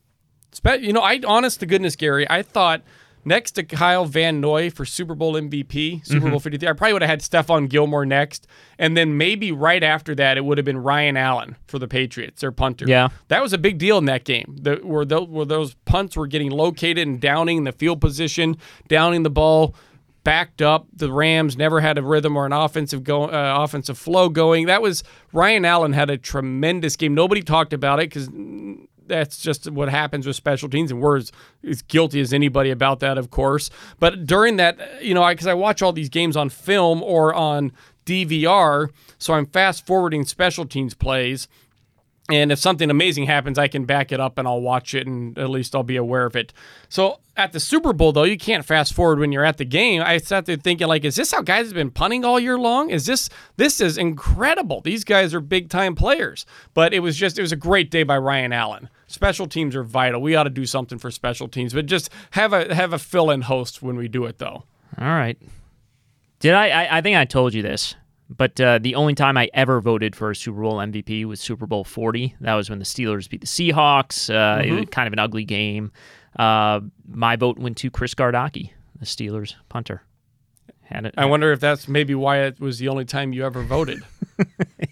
You know, I honest to goodness, Gary, I thought next to Kyle Van Noy for Super Bowl M V P, Super Mm-hmm. Bowl fifty-three, I probably would have had Stephon Gilmore next, and then maybe right after that, it would have been Ryan Allen for the Patriots, their punter. Yeah. That was a big deal in that game, the, where, the, where those punts were getting located and downing the field position, downing the ball, backed up. The Rams never had a rhythm or an offensive go, uh, offensive flow going. That was, Ryan Allen had a tremendous game. Nobody talked about it because that's just what happens with special teams, and we're as, as guilty as anybody about that, of course. But during that, you know, because I, I watch all these games on film or on D V R, so I'm fast-forwarding special teams plays, and if something amazing happens, I can back it up and I'll watch it, and at least I'll be aware of it. So at the Super Bowl, though, you can't fast forward when you're at the game. I sat there thinking, like, is this how guys have been punting all year long? Is this this is incredible? These guys are big time players. But it was just it was a great day by Ryan Allen. Special teams are vital. We ought to do something for special teams, but just have a have a fill-in host when we do it, though. All right. Did I? I, I think I told you this. But uh, the only time I ever voted for a Super Bowl M V P was Super Bowl forty. That was when the Steelers beat the Seahawks. Uh, mm-hmm. It was kind of an ugly game. Uh, my vote went to Chris Gardocki, the Steelers punter. Had it, I wonder if that's maybe why it was the only time you ever voted.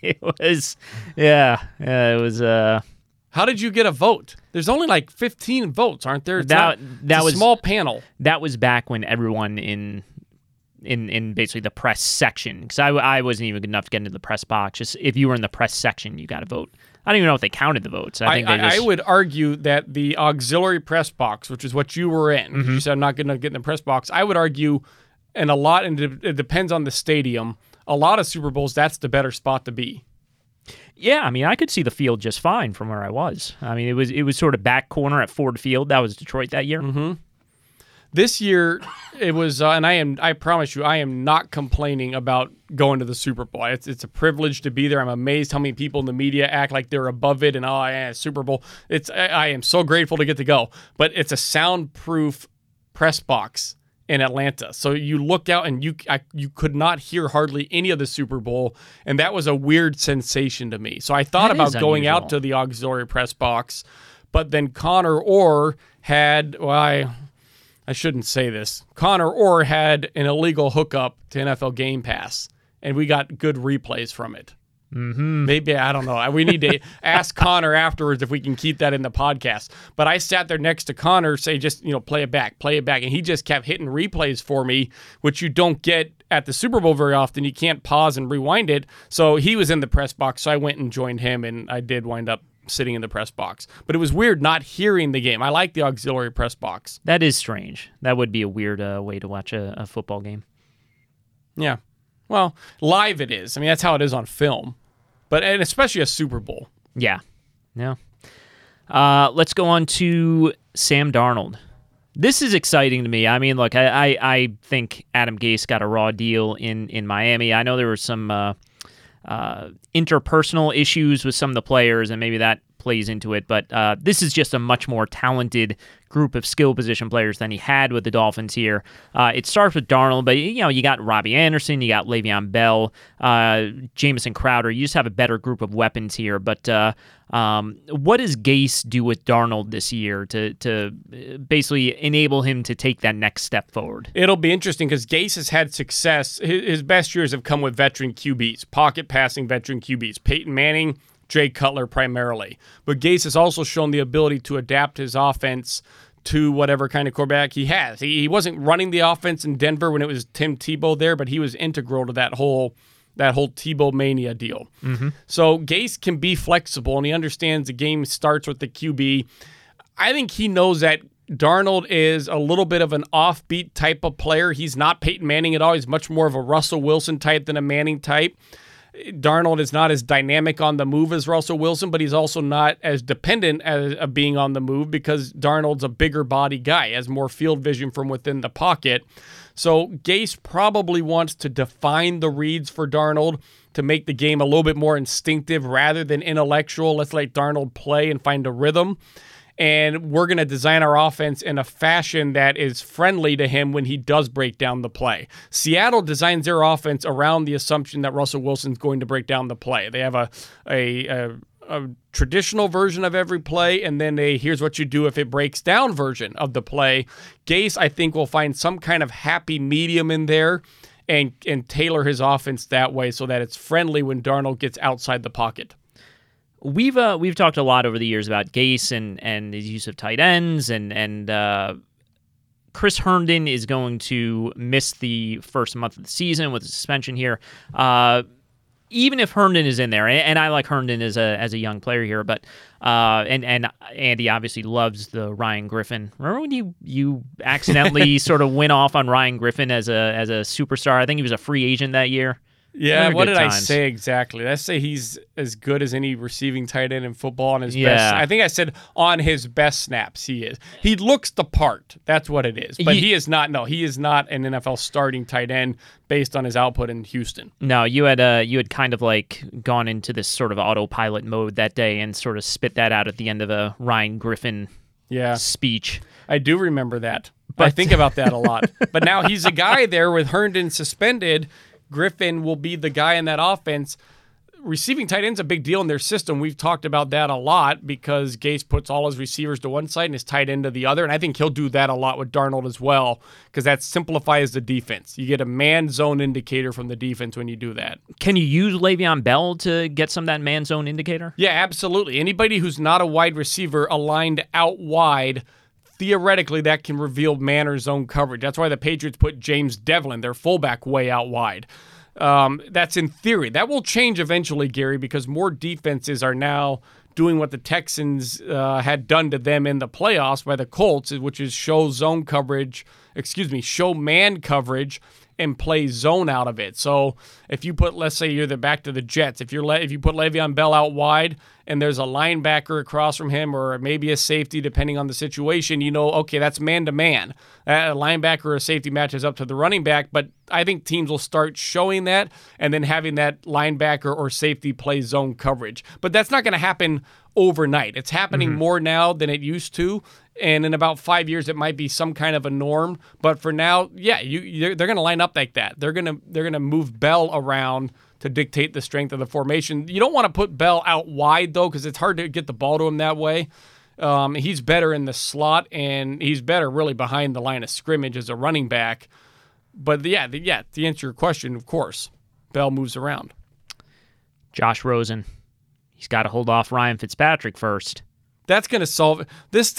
it was, yeah, yeah, it was. Uh, How did you get a vote? There's only like fifteen votes, aren't there? It's that not, that it's was a small panel. That was back when everyone in in in basically the press section, because I, I wasn't even good enough to get into the press box. Just if you were in the press section, you got to vote. I don't even know if they counted the votes. I think I, they just. I would argue that the auxiliary press box, which is what you were in, Mm-hmm. you said I'm not going to get in the press box. I would argue, and a lot, and it it depends on the stadium. A lot of Super Bowls, that's the better spot to be. Yeah, I mean, I could see the field just fine from where I was. I mean, it was it was sort of back corner at Ford Field. That was Detroit that year. Mm-hmm. This year, it was, uh, and I am, I promise you, I am not complaining about going to the Super Bowl. It's it's a privilege to be there. I'm amazed how many people in the media act like they're above it and, oh, yeah, Super Bowl. It's I, I am so grateful to get to go. But it's a soundproof press box in Atlanta. So you look out and you I, you could not hear hardly any of the Super Bowl, and that was a weird sensation to me. So I thought That about is going unusual. out to the auxiliary press box, but then Connor Orr had, well, I... I shouldn't say this. Connor Orr had an illegal hookup to N F L Game Pass, and we got good replays from it. Mm-hmm. Maybe, I don't know. We need to ask Connor afterwards if we can keep that in the podcast. But I sat there next to Connor, say, just, you know, play it back, play it back. And he just kept hitting replays for me, which you don't get at the Super Bowl very often. You can't pause and rewind it. So he was in the press box, so I went and joined him, and I did wind up sitting in the press box. But it was weird not hearing the game. I like the auxiliary press box. That is strange. That would be a weird uh, way to watch a, a football game. Yeah. Well, live it is. I mean, that's how it is on film. But and especially a Super Bowl. Yeah. Yeah. Uh, let's go on to Sam Darnold. This is exciting to me. I mean, look, I, I, I think Adam Gase got a raw deal in, in Miami. I know there were some uh, uh, interpersonal issues with some of the players, and maybe that plays into it. But uh, this is just a much more talented group of skill position players than he had with the Dolphins here. Uh, it starts with Darnold, but you know you got Robbie Anderson, you got Le'Veon Bell, uh, Jamison Crowder. You just have a better group of weapons here. But uh, um, what does Gase do with Darnold this year to to basically enable him to take that next step forward? It'll be interesting because Gase has had success. His, his best years have come with veteran Q Bs, pocket passing veteran Q Bs. Peyton Manning, Jay Cutler primarily. But Gase has also shown the ability to adapt his offense to whatever kind of quarterback he has. He, he wasn't running the offense in Denver when it was Tim Tebow there, but he was integral to that whole that whole Tebow mania deal. Mm-hmm. So Gase can be flexible, and he understands the game starts with the Q B. I think he knows that Darnold is a little bit of an offbeat type of player. He's not Peyton Manning at all. He's much more of a Russell Wilson type than a Manning type. Darnold is not as dynamic on the move as Russell Wilson, but he's also not as dependent as uh, being on the move because Darnold's a bigger body guy, has more field vision from within the pocket. So Gase probably wants to define the reads for Darnold to make the game a little bit more instinctive rather than intellectual. Let's let Darnold play and find a rhythm. And we're going to design our offense in a fashion that is friendly to him when he does break down the play. Seattle designs their offense around the assumption that Russell Wilson's going to break down the play. They have a a, a, a traditional version of every play, and then a here's what you do if it breaks down version of the play. Gase, I think, will find some kind of happy medium in there and, and tailor his offense that way so that it's friendly when Darnold gets outside the pocket. We've uh, we've talked a lot over the years about Gase and, and his use of tight ends, and and uh, Chris Herndon is going to miss the first month of the season with a suspension here. Uh, even if Herndon is in there, and I like Herndon as a as a young player here, but uh, and and Andy obviously loves the Ryan Griffin. Remember when you you accidentally sort of went off on Ryan Griffin as a as a superstar? I think he was a free agent that year. Yeah, what did times. I say exactly? Did I say he's as good as any receiving tight end in football on his Yeah. best? I think I said on his best snaps he is. He looks the part. That's what it is. But He- he is not, no, he is not an N F L starting tight end based on his output in Houston. No, you had uh, you had kind of like gone into this sort of autopilot mode that day and sort of spit that out at the end of a Ryan Griffin Yeah, speech. I do remember that. But- I think about that a lot. But now he's a guy there with Herndon suspended. Griffin will be the guy in that offense. receiving tight end's a big deal in their system. We've talked about that a lot because Gase puts all his receivers to one side and his tight end to the other, and I think he'll do that a lot with Darnold as well because that simplifies the defense. You get a man zone indicator from the defense when you do that. Can you use Le'Veon Bell to get some of that man zone indicator? Yeah, absolutely. Anybody who's not a wide receiver aligned out wide, theoretically, that can reveal man or zone coverage. That's why the Patriots put James Devlin, their fullback, way out wide. Um, that's in theory. That will change eventually, Gary, because more defenses are now doing what the Texans uh, had done to them in the playoffs by the Colts, which is show zone coverage, excuse me, show man coverage and play zone out of it. So if you put, let's say you're the back to the Jets, if you're Le- if you put Le'Veon Bell out wide and there's a linebacker across from him or maybe a safety, depending on the situation, you know, okay, that's man-to-man. A linebacker or a safety matches up to the running back, but I think teams will start showing that and then having that linebacker or safety play zone coverage. But that's not going to happen overnight. It's happening mm-hmm. more now than it used to. And in about five years, it might be some kind of a norm. But for now, yeah, you, they're going to line up like that. They're going to they're going to move Bell around to dictate the strength of the formation. You don't want to put Bell out wide though, because it's hard to get the ball to him that way. Um, he's better in the slot, and he's better really behind the line of scrimmage as a running back. But yeah, the, yeah, to answer your question, of course, Bell moves around. Josh Rosen, he's got to hold off Ryan Fitzpatrick first. That's going to solve it. This.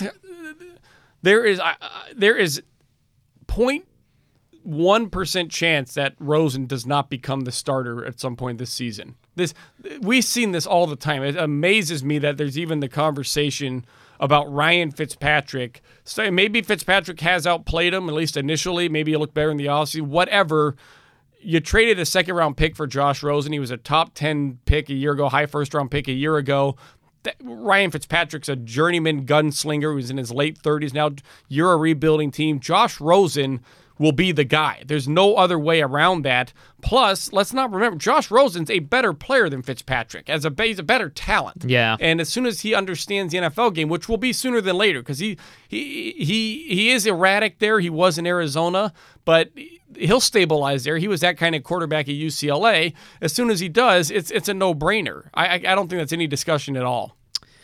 There is uh, there is zero point one percent chance that Rosen does not become the starter at some point this season. This we've seen this all the time. It amazes me that there's even the conversation about Ryan Fitzpatrick. So maybe Fitzpatrick has outplayed him, at least initially. Maybe he looked better in the offseason. Whatever. You traded a second-round pick for Josh Rosen. He was a top ten pick a year ago, high first-round pick a year ago. Ryan Fitzpatrick's a journeyman gunslinger who's in his late thirties now. You're a rebuilding team. Josh Rosen will be the guy. There's no other way around that. Plus, let's not remember, Josh Rosen's a better player than Fitzpatrick. As a he's a better talent. Yeah. And as soon as he understands the N F L game, which will be sooner than later, because he he he he is erratic there. He was in Arizona, but he'll stabilize there. He was that kind of quarterback at U C L A. As soon as he does, it's it's a no-brainer. I I, I don't think that's any discussion at all.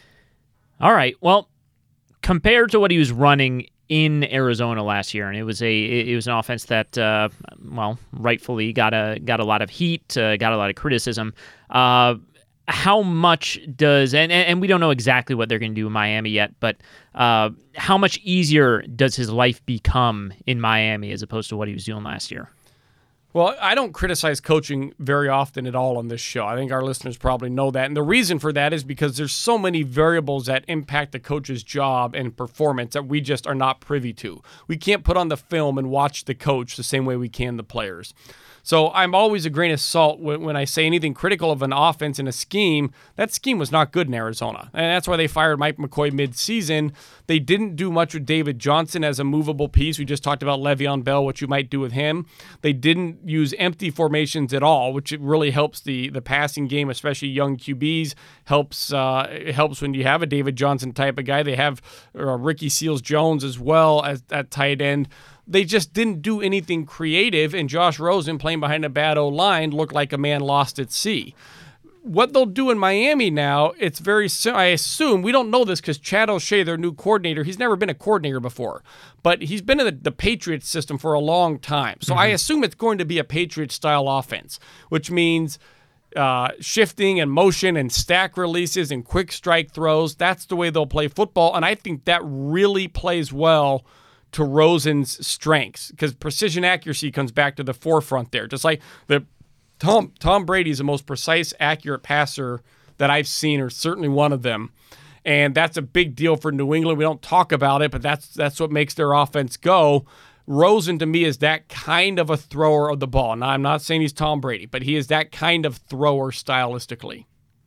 All right. Well, compared to what he was running in Arizona last year, and it was a it was an offense that uh, well, rightfully got a got a lot of heat, uh, got a lot of criticism. Uh, how much does and and we don't know exactly what they're going to do in Miami yet, but uh, how much easier does his life become in Miami as opposed to what he was doing last year? Well, I don't criticize coaching very often at all on this show. I think our listeners probably know that. And the reason for that is because there's so many variables that impact the coach's job and performance that we just are not privy to. We can't put on the film and watch the coach the same way we can the players. So I'm always a grain of salt when, when I say anything critical of an offense and a scheme. That scheme was not good in Arizona. And that's why they fired Mike McCoy mid-season. They didn't do much with David Johnson as a movable piece. We just talked about Le'Veon Bell, what you might do with him. They didn't use empty formations at all, which really helps the, the passing game, especially young Q Bs. Helps uh, it helps when you have a David Johnson type of guy. They have uh, Ricky Seals-Jones as well as at tight end. They just didn't do anything creative, and Josh Rosen playing behind a bad O-line looked like a man lost at sea. What they'll do in Miami now, it's very, I assume, we don't know this because Chad O'Shea, their new coordinator, he's never been a coordinator before, but he's been in the, the Patriots system for a long time. So mm-hmm. I assume it's going to be a Patriot-style offense, which means uh, shifting and motion and stack releases and quick strike throws. That's the way they'll play football, and I think that really plays well to Rosen's strengths because precision accuracy comes back to the forefront there. Just like the Tom Tom Brady's the most precise, accurate passer that I've seen, or certainly one of them. And that's a big deal for New England. We don't talk about it, but that's that's what makes their offense go. Rosen, to me, is that kind of a thrower of the ball. Now, I'm not saying he's Tom Brady, but he is that kind of thrower stylistically.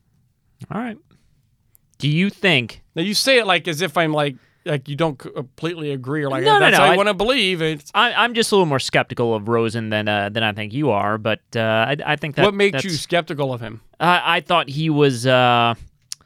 All right. Do you think... Now, you say it like as if I'm like, like you don't completely agree or like no, that's no, no. how I, I want to believe. It's, I, I'm just a little more skeptical of Rosen than uh, than I think you are, but uh, I, I think that what makes that's, you skeptical of him? I, I thought he was. Uh,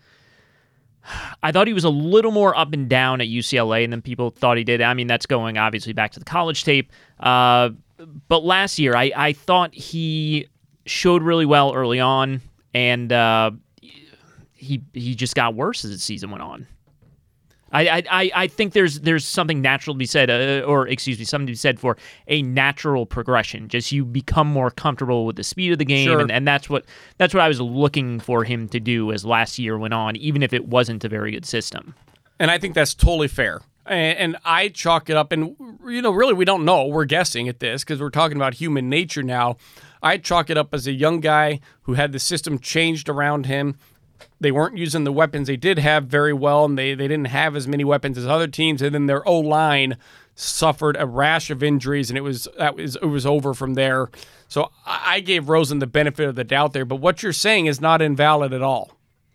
I thought he was a little more up and down at U C L A than people thought he did. I mean, that's going obviously back to the college tape. Uh, but last year, I, I thought he showed really well early on. and uh, he he just got worse as the season went on. I I, I think there's there's something natural to be said, uh, or excuse me, something to be said for a natural progression. Just you become more comfortable with the speed of the game, Sure. and, and that's what that's what I was looking for him to do as last year went on, even if it wasn't a very good system. And I think that's totally fair. And, and I chalk it up, and you know, really, we don't know. We're guessing at this because we're talking about human nature now. I chalk it up as a young guy who had the system changed around him. They weren't using the weapons they did have very well, and they, they didn't have as many weapons as other teams. And then their O-line suffered a rash of injuries, and it was that was it was over from there. So I, I gave Rosen the benefit of the doubt there. But what you're saying is not invalid at all.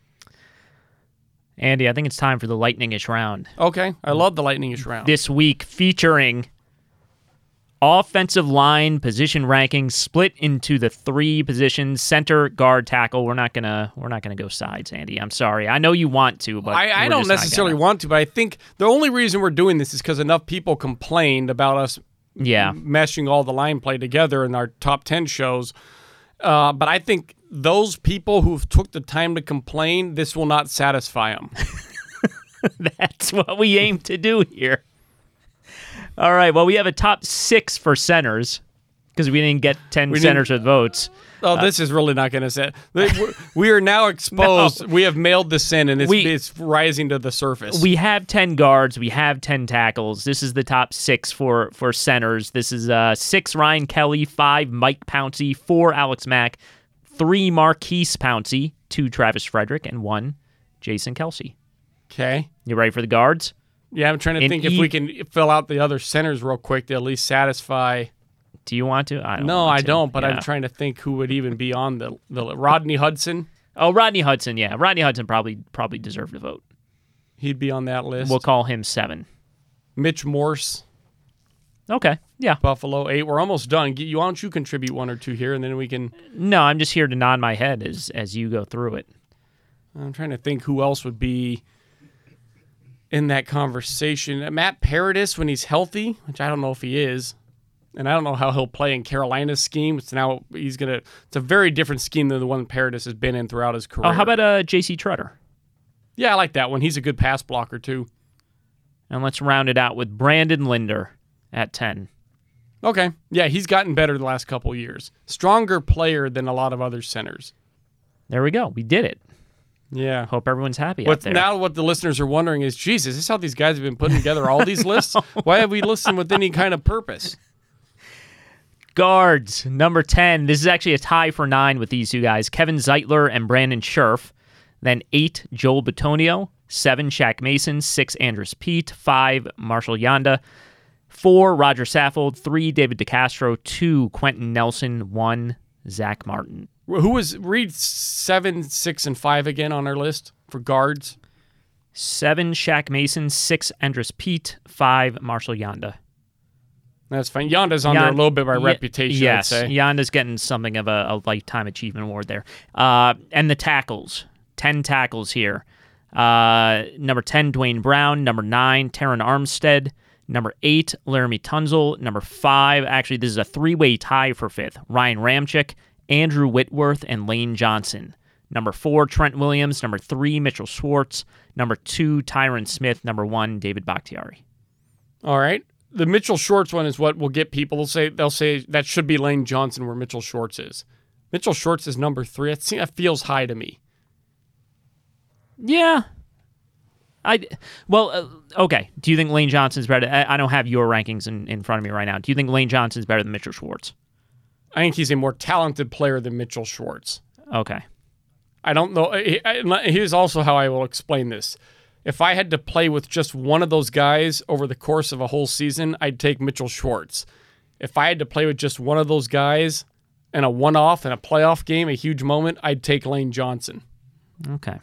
Andy, I think it's time for the lightning-ish round. Okay, I love the lightning-ish round. This week featuring offensive line position rankings split into the three positions: center, guard, tackle. We're not gonna we're not gonna go sides, Andy. I'm sorry. I know you want to, but I, I don't necessarily want to. But I think the only reason we're doing this is because enough people complained about us yeah. meshing all the line play together in our top ten shows. Uh, but I think those people who took the time to complain, this will not satisfy them. That's what we aim to do here. All right. Well, we have a top six for centers because we didn't get ten We centers with votes. Oh, this is really not going to set. We are now exposed. No. We have mailed this in, and it's, We- it's rising to the surface. We have ten guards. We have ten tackles. This is the top six for, for centers. This is uh, six Ryan Kelly, five Mike Pouncey, four Alex Mack, three Marquise Pouncey, two Travis Frederick, and one Jason Kelsey. Okay. You ready for the guards? Yeah, I'm trying to In think E- if we can fill out the other centers real quick to at least satisfy. Do you want to? I don't No, want I to. don't, but Yeah. I'm trying to think who would even be on the, the Rodney Hudson. Oh, Rodney Hudson. Yeah, Rodney Hudson probably probably deserved a vote. He'd be on that list. We'll call him seven. Mitch Morse, Okay. Yeah. Buffalo, eight. We're almost done. You, why don't you contribute one or two here, and then we can... No, I'm just here to nod my head as as you go through it. I'm trying to think who else would be in that conversation. Matt Paradis, when he's healthy, which I don't know if he is, and I don't know how he'll play in Carolina's scheme. It's now he's gonna. It's a very different scheme than the one Paradis has been in throughout his career. Oh, how about uh, J C Treader? Yeah, I like that one. He's a good pass blocker too. And let's round it out with Brandon Linder at ten. Okay, yeah, he's gotten better the last couple of years. Stronger player than a lot of other centers. There we go. We did it. Yeah. Hope everyone's happy out What there. now? What the listeners are wondering is, Jesus, is this how these guys have been putting together all these lists? Why have we listened with any kind of purpose? Guards, number ten. This is actually a tie for nine with these two guys, Kevin Zeitler and Brandon Scherf. Then eight, Joel Bitonio. Seven, Shaq Mason. Six, Andrus Peat. Five, Marshall Yanda. Four, Roger Saffold. Three, David DeCastro. Two, Quentin Nelson. One, Zach Martin. Who was read seven, six, and five again on our list for guards? Seven, Shaq Mason. Six, Andrus Peat. Five, Marshall Yanda. That's fine. Yanda's on there a Yan- little bit by Ye- reputation, Yes, I'd say. Yanda's getting something of a, a lifetime achievement award there. Uh, and the tackles, ten tackles here. Uh, number ten, Dwayne Brown. Number nine, Taron Armstead. Number eight, Laramie Tunzel. Number five, actually, this is a three-way tie for fifth. Ryan Ramchick, Andrew Whitworth, and Lane Johnson. Number four, Trent Williams. Number three, Mitchell Schwartz. Number two, Tyron Smith. Number one, David Bakhtiari. All right. The Mitchell Schwartz one is what will get people. They'll say they'll say that should be Lane Johnson where Mitchell Schwartz is. Mitchell Schwartz is number three. That seems- that feels high to me. Yeah. I well, uh, okay. Do you think Lane Johnson's better? I, I don't have your rankings in, in front of me right now. Do you think Lane Johnson's better than Mitchell Schwartz? I think he's a more talented player than Mitchell Schwartz. Okay. I don't know. I- I- Here's also how I will explain this. If I had to play with just one of those guys over the course of a whole season, I'd take Mitchell Schwartz. If I had to play with just one of those guys in a one-off, in a playoff game, a huge moment, I'd take Lane Johnson. Okay.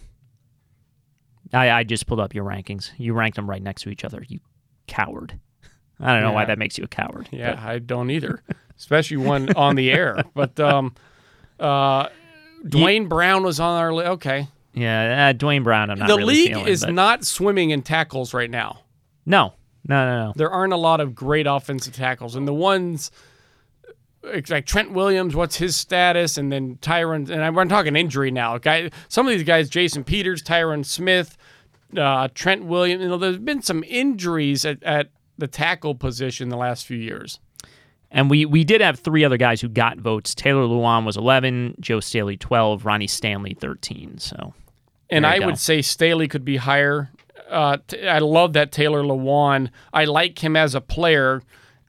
I, I just pulled up your rankings. You ranked them right next to each other. You coward. I don't know why Yeah. that makes you a coward. Yeah, but- I don't either, especially one on the air. But um, uh, Dwayne Brown was on our list. Okay. Yeah, uh, Dwayne Brown, I'm not the really league feeling, is but- not swimming in tackles right now. No, no, no, no. There aren't a lot of great offensive tackles, and the ones like Trent Williams, what's his status? And then Tyron, and I'm talking injury now. Guy, some of these guys, Jason Peters, Tyron Smith, uh, Trent Williams, you know, there's been some injuries at, at the tackle position the last few years. And we, we did have three other guys who got votes. Taylor Lewan was eleven, Joe Staley twelve, Ronnie Stanley thirteen. So, and I go. would say Staley could be higher. Uh, t- I love that Taylor Lewan. I like him as a player.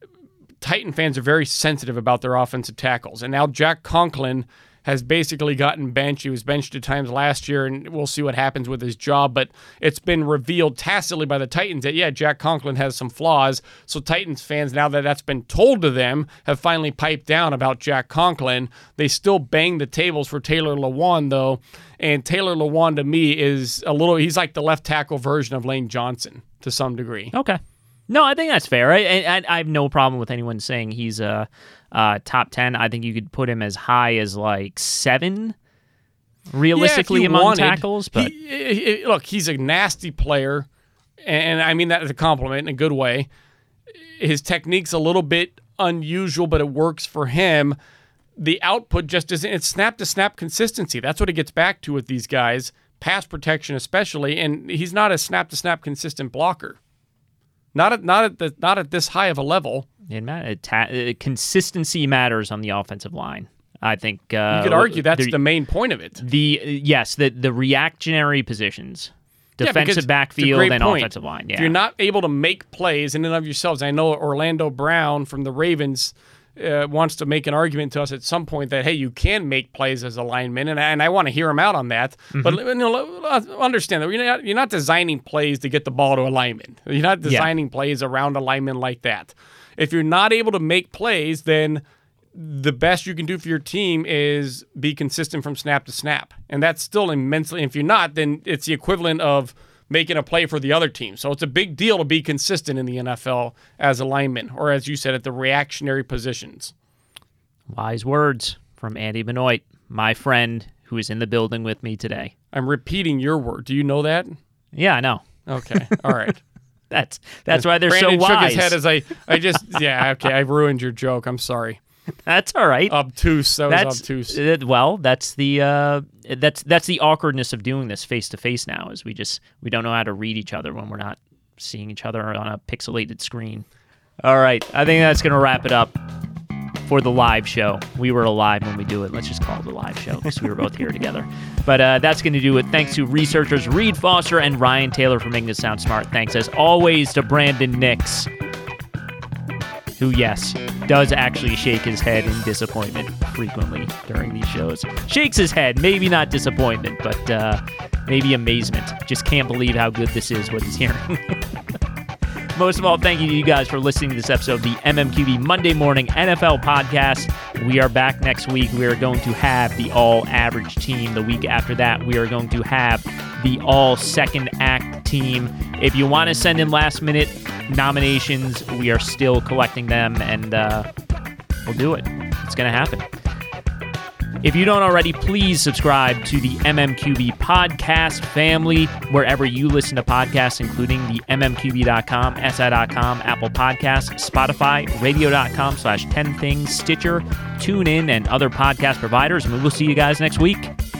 Titan fans are very sensitive about their offensive tackles. And now Jack Conklin has basically gotten benched. He was benched at times last year, and we'll see what happens with his job. But it's been revealed tacitly by the Titans that, yeah, Jack Conklin has some flaws. So Titans fans, now that that's been told to them, have finally piped down about Jack Conklin. They still bang the tables for Taylor Lewan, though. And Taylor Lewan, to me, is a little, he's like the left tackle version of Lane Johnson to some degree. Okay. No, I think that's fair. I, I, I have no problem with anyone saying he's a, a top ten. I think you could put him as high as like seven, realistically, yeah, among wanted, tackles. But he, he, look, he's a nasty player, and I mean that as a compliment in a good way. His technique's a little bit unusual, but it works for him. The output just isn't. It's snap-to-snap consistency. That's what it gets back to with these guys, pass protection especially, and he's not a snap-to-snap consistent blocker. Not at not at the not at this high of a level. It matters. Ta- consistency matters on the offensive line. I think uh, you could argue that's the, the main point of it. The yes, the the reactionary positions, defensive yeah, backfield and point. offensive line. Yeah. If you're not able to make plays in and of yourselves, I know Orlando Brown from the Ravens uh, wants to make an argument to us at some point that, hey, you can make plays as a lineman, and, and I want to hear him out on that. Mm-hmm. But you know, understand that you're not, you're not designing plays to get the ball to a lineman. You're not designing yeah. plays around a lineman like that. If you're not able to make plays, then the best you can do for your team is be consistent from snap to snap. And that's still immensely, if you're not, then it's the equivalent of making a play for the other team. So it's a big deal to be consistent in the N F L as a lineman, or as you said, at the reactionary positions. Wise words from Andy Benoit, my friend who is in the building with me today. I'm repeating your word. Do you know that? Yeah, I know. Okay. All right. that's that's why they're Brandon so wise. Brandon shook his head as I, I just, yeah, okay, I ruined your joke. I'm sorry. That's all right. Obtuse. That that's, was obtuse. Uh, well, that's the uh, that's that's the awkwardness of doing this face to face now. Is we just we don't know how to read each other when we're not seeing each other on a pixelated screen. All right, I think that's gonna wrap it up for the live show. We were alive when we do it. Let's just call it the live show because we were both here together. But uh, that's going to do it. Thanks to researchers Reed Foster and Ryan Taylor for making us sound smart. Thanks, as always, to Brandon Nix, who, yes, does actually shake his head in disappointment frequently during these shows. Shakes his head, maybe not disappointment, but uh, maybe amazement. Just can't believe how good this is, what he's hearing. Most of all, thank you to you guys for listening to this episode of the M M Q B Monday Morning N F L Podcast. We are back next week. We are going to have the all-average team. The week after that, we are going to have the all-second act team. If you want to send in last-minute nominations, we are still collecting them, and uh, we'll do it. It's going to happen. If you don't already, please subscribe to the M M Q B podcast family wherever you listen to podcasts, including the M M Q B dot com, S I dot com, Apple Podcasts, Spotify, radio dot com slash ten things, Stitcher, TuneIn, and other podcast providers. And we will see you guys next week.